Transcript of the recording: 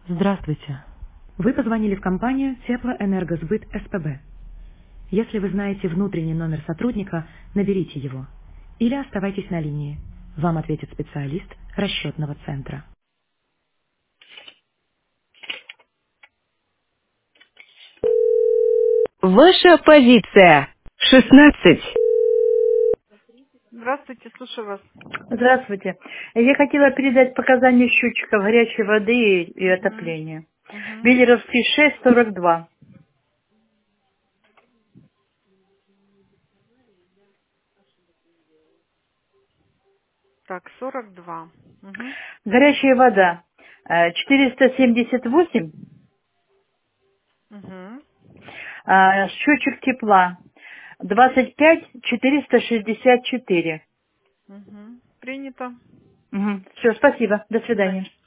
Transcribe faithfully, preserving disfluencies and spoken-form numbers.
Здравствуйте. Вы позвонили в компанию Теплоэнергосбыт СПБ. Если вы знаете внутренний номер сотрудника, наберите его. Или оставайтесь на линии. Вам ответит специалист расчетного центра. Ваша позиция. шестнадцать. Здравствуйте, слушаю вас. Здравствуйте. Я хотела передать показания счетчиков горячей воды и, и Угу. отопления. Угу. Велеровский шесть сорок два. Так, сорок два. Угу. Горячая вода э, четыреста семьдесят восемь. Угу. А счетчик тепла двадцать пять четыреста шестьдесят четыре. Угу. Принято. Все, спасибо. До До свидания. свидания.